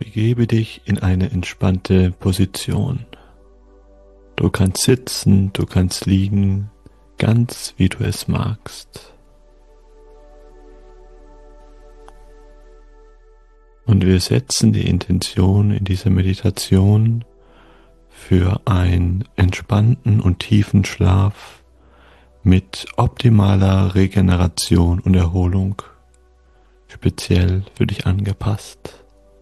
Begebe dich in eine entspannte Position. Du kannst sitzen, du kannst liegen, ganz wie du es magst. Und wir setzen die Intention in dieser Meditation für einen entspannten und tiefen Schlaf mit optimaler Regeneration und Erholung, speziell für dich angepasst.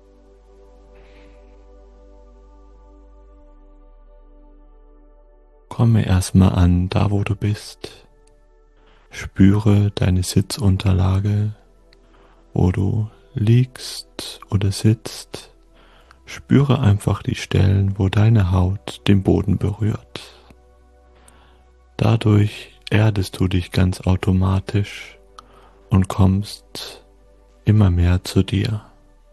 Komme erstmal an, da wo du bist. Spüre deine Sitzunterlage, wo du liegst oder sitzt. Spüre einfach die Stellen, wo deine Haut den Boden berührt. Dadurch erdest du dich ganz automatisch und kommst immer mehr zu dir.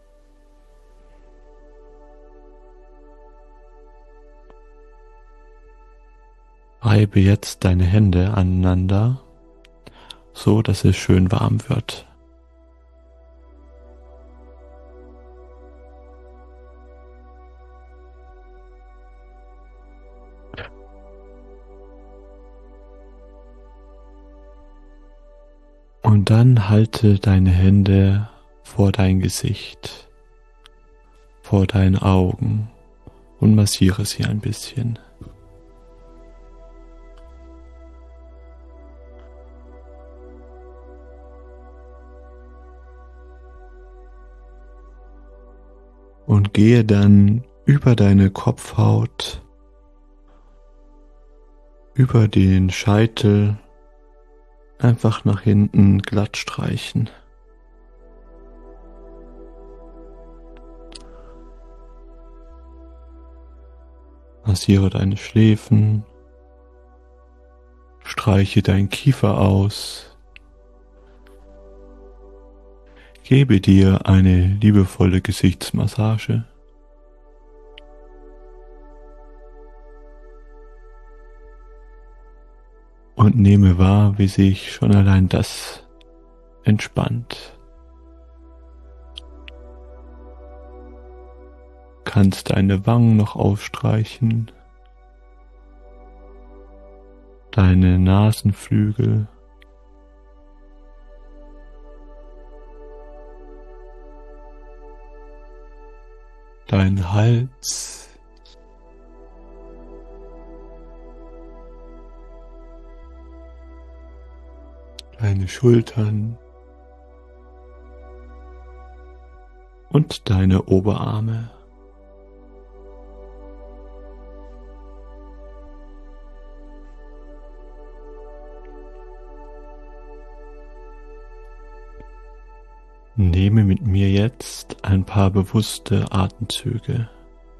Reibe jetzt deine Hände aneinander, so dass es schön warm wird. Und dann halte deine Hände vor dein Gesicht, vor deinen Augen und massiere sie ein bisschen. Und gehe dann über deine Kopfhaut, über den Scheitel, einfach nach hinten glatt streichen. Massiere deine Schläfen, streiche deinen Kiefer aus, gebe dir eine liebevolle Gesichtsmassage. Und nehme wahr, wie sich schon allein das entspannt. Kannst deine Wangen noch aufstreichen, deine Nasenflügel, deinen Hals, deine Schultern und deine Oberarme. Nehme mit mir jetzt ein paar bewusste Atemzüge.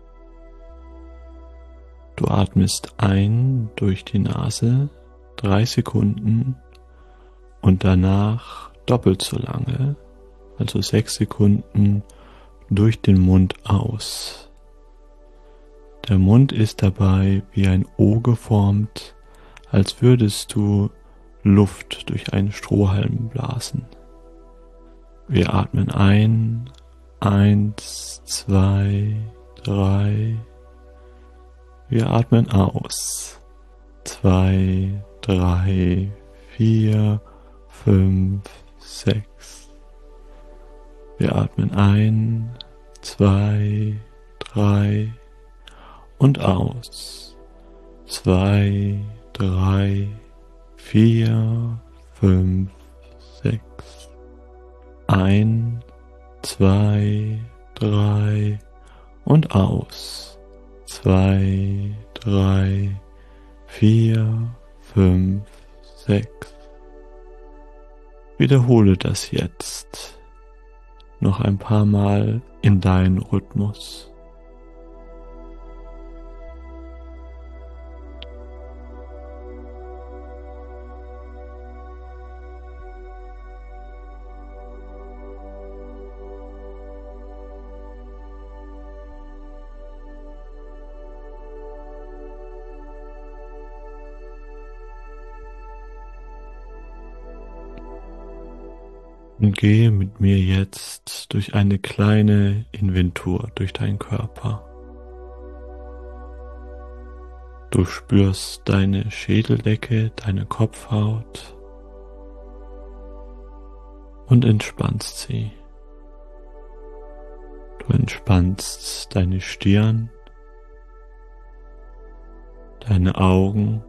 Du atmest ein durch die Nase 3 Sekunden und danach doppelt so lange, also 6 Sekunden durch den Mund aus. Der Mund ist dabei wie ein O geformt, als würdest du Luft durch einen Strohhalm blasen. Wir atmen ein, 1, 2, 3. Wir atmen aus, 2, 3, 4, 5, 6. Wir atmen ein, 2, 3 und aus, 2, 3, 4, 5, 6. Ein, 2, 3 und aus. 2, 3, 4, 5, 6. Wiederhole das jetzt noch ein paar Mal in deinen Rhythmus. Und gehe mit mir jetzt durch eine kleine Inventur durch deinen Körper. Du spürst deine Schädeldecke, deine Kopfhaut und entspannst sie. Du entspannst deine Stirn, deine Augen,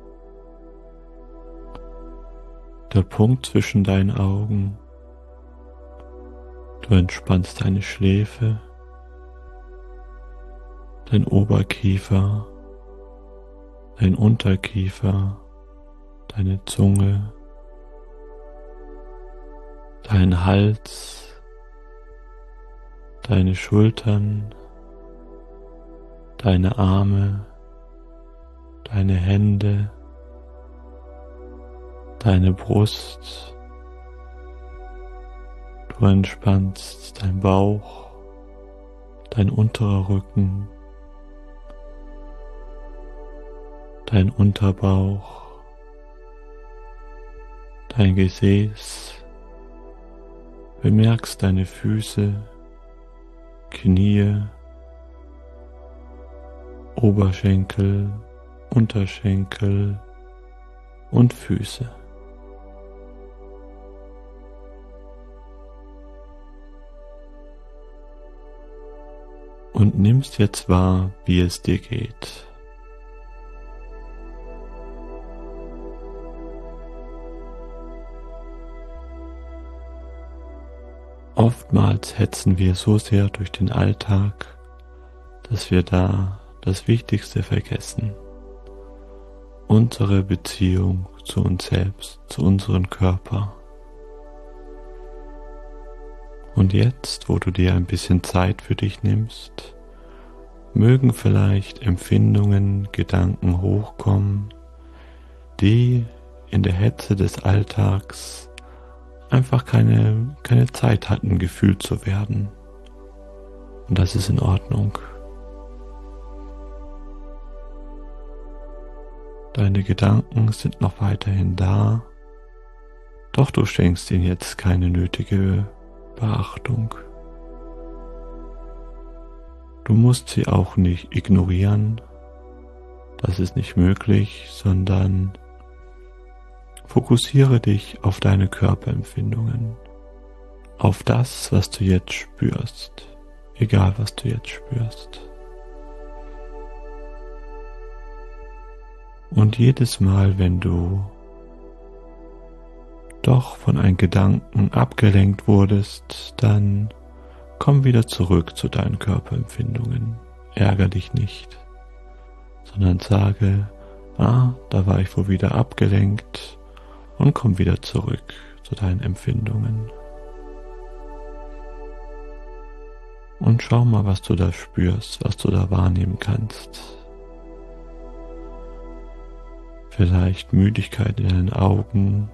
der Punkt zwischen deinen Augen. Du entspannst deine Schläfe, dein Oberkiefer, dein Unterkiefer, deine Zunge, dein Hals, deine Schultern, deine Arme, deine Hände, deine Brust. Du entspannst dein Bauch, dein unterer Rücken, dein Unterbauch, dein Gesäß. Bemerkst deine Füße, Knie, Oberschenkel, Unterschenkel und Füße. Und nimmst jetzt wahr, wie es dir geht. Oftmals hetzen wir so sehr durch den Alltag, dass wir da das Wichtigste vergessen. Unsere Beziehung zu uns selbst, zu unserem Körper. Und jetzt, wo du dir ein bisschen Zeit für dich nimmst, mögen vielleicht Empfindungen, Gedanken hochkommen, die in der Hetze des Alltags einfach keine Zeit hatten, gefühlt zu werden. Und das ist in Ordnung. Deine Gedanken sind noch weiterhin da, doch du schenkst ihnen jetzt keine nötige Beachtung. Du musst sie auch nicht ignorieren, das ist nicht möglich, sondern fokussiere dich auf deine Körperempfindungen, auf das, was du jetzt spürst, egal was du jetzt spürst. Und jedes Mal, wenn du doch von einem Gedanken abgelenkt wurdest, dann komm wieder zurück zu deinen Körperempfindungen. Ärger dich nicht, sondern sage, da war ich wohl wieder abgelenkt und komm wieder zurück zu deinen Empfindungen. Und schau mal, was du da spürst, was du da wahrnehmen kannst. Vielleicht Müdigkeit in den Augen,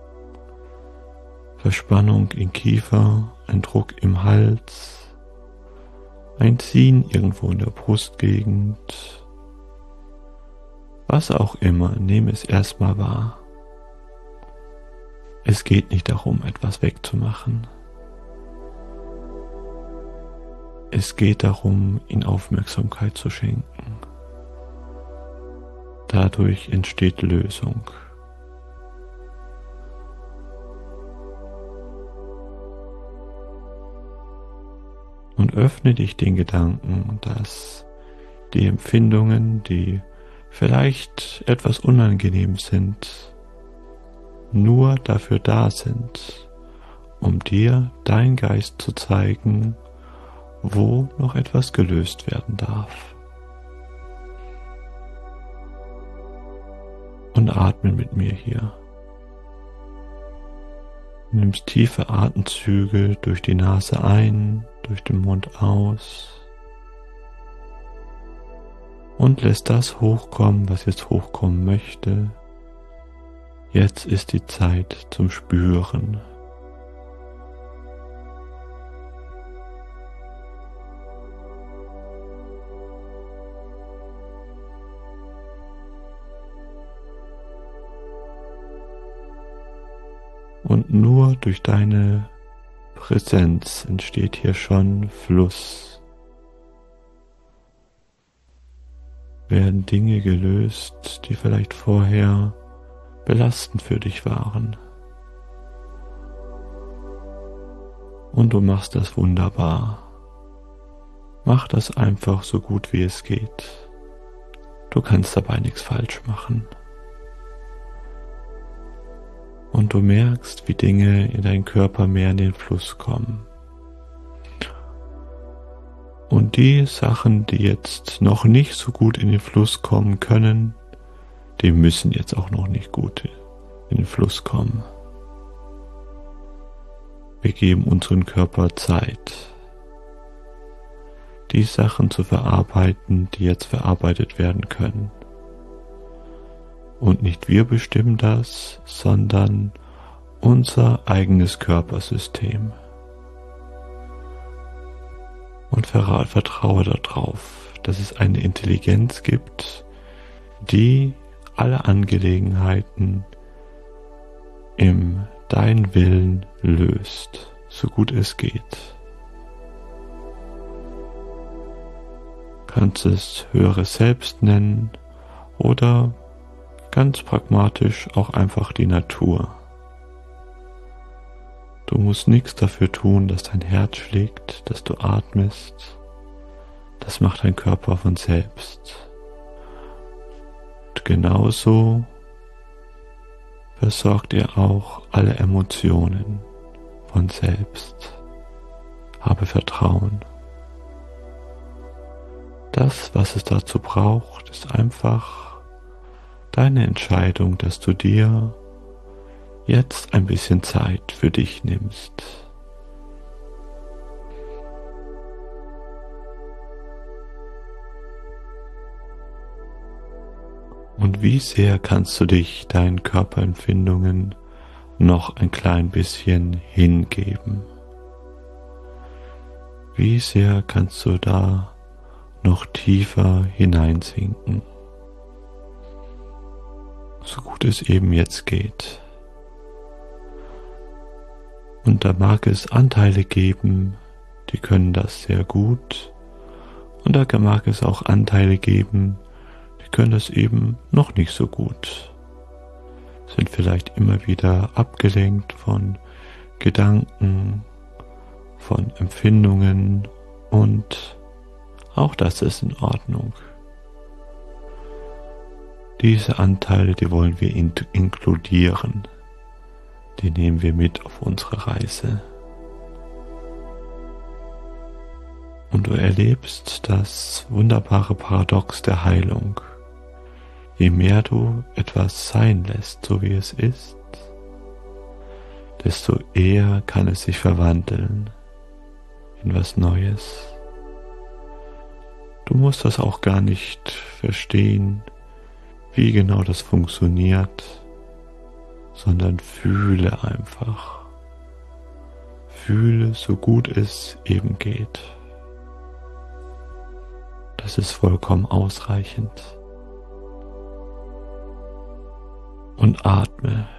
Verspannung im Kiefer, ein Druck im Hals, ein Ziehen irgendwo in der Brustgegend. Was auch immer, nehme es erstmal wahr. Es geht nicht darum, etwas wegzumachen. Es geht darum, ihm Aufmerksamkeit zu schenken. Dadurch entsteht Lösung. Und öffne dich den Gedanken, dass die Empfindungen, die vielleicht etwas unangenehm sind, nur dafür da sind, um dir dein Geist zu zeigen, wo noch etwas gelöst werden darf. Und atme mit mir hier. Du nimmst tiefe Atemzüge durch die Nase ein, durch den Mund aus und lässt das hochkommen, was jetzt hochkommen möchte. Jetzt ist die Zeit zum Spüren. Und nur durch deine Präsenz entsteht hier schon Fluss. Werden Dinge gelöst, die vielleicht vorher belastend für dich waren. Und du machst das wunderbar. Mach das einfach so gut wie es geht. Du kannst dabei nichts falsch machen. Und du merkst, wie Dinge in deinen Körper mehr in den Fluss kommen. Und die Sachen, die jetzt noch nicht so gut in den Fluss kommen können, die müssen jetzt auch noch nicht gut in den Fluss kommen. Wir geben unseren Körper Zeit, die Sachen zu verarbeiten, die jetzt verarbeitet werden können. Und nicht wir bestimmen das, sondern unser eigenes Körpersystem. Und vertraue darauf, dass es eine Intelligenz gibt, die alle Angelegenheiten im deinen Willen löst, so gut es geht. Kannst es höheres Selbst nennen oder ganz pragmatisch auch einfach die Natur. Du musst nichts dafür tun, dass dein Herz schlägt, dass du atmest. Das macht dein Körper von selbst. Und genauso versorgt er auch alle Emotionen von selbst. Habe Vertrauen. Das, was es dazu braucht, ist einfach deine Entscheidung, dass du dir jetzt ein bisschen Zeit für dich nimmst. Und wie sehr kannst du dich deinen Körperempfindungen noch ein klein bisschen hingeben? Wie sehr kannst du da noch tiefer hineinsinken? So gut es eben jetzt geht. Und da mag es Anteile geben, die können das sehr gut. Und da mag es auch Anteile geben, die können das eben noch nicht so gut. Sind vielleicht immer wieder abgelenkt von Gedanken, von Empfindungen und auch das ist in Ordnung. Diese Anteile, die wollen wir inkludieren. Die nehmen wir mit auf unsere Reise. Und du erlebst das wunderbare Paradox der Heilung. Je mehr du etwas sein lässt, so wie es ist, desto eher kann es sich verwandeln in was Neues. Du musst das auch gar nicht verstehen, wie genau das funktioniert, sondern fühle einfach. Fühle, so gut es eben geht. Das ist vollkommen ausreichend. Und atme.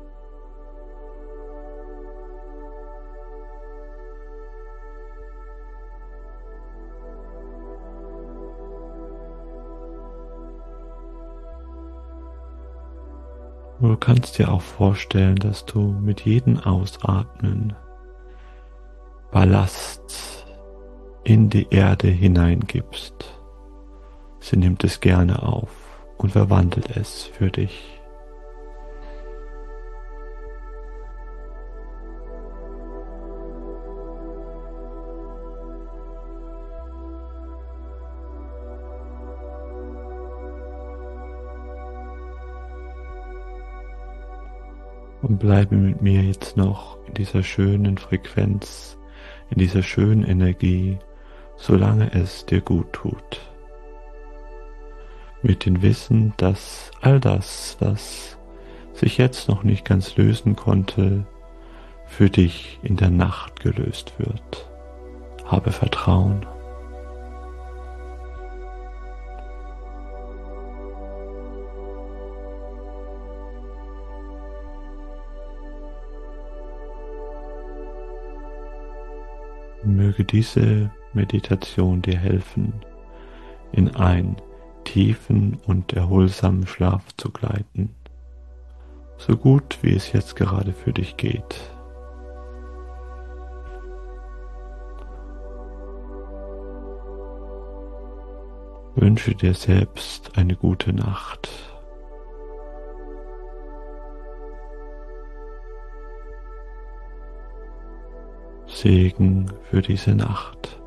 Du kannst dir auch vorstellen, dass du mit jedem Ausatmen Ballast in die Erde hineingibst. Sie nimmt es gerne auf und verwandelt es für dich. Und bleibe mit mir jetzt noch in dieser schönen Frequenz, in dieser schönen Energie, solange es dir gut tut. Mit dem Wissen, dass all das, was sich jetzt noch nicht ganz lösen konnte, für dich in der Nacht gelöst wird. Habe Vertrauen. Möge diese Meditation dir helfen, in einen tiefen und erholsamen Schlaf zu gleiten, so gut wie es jetzt gerade für dich geht. Wünsche dir selbst eine gute Nacht. Segen für diese Nacht.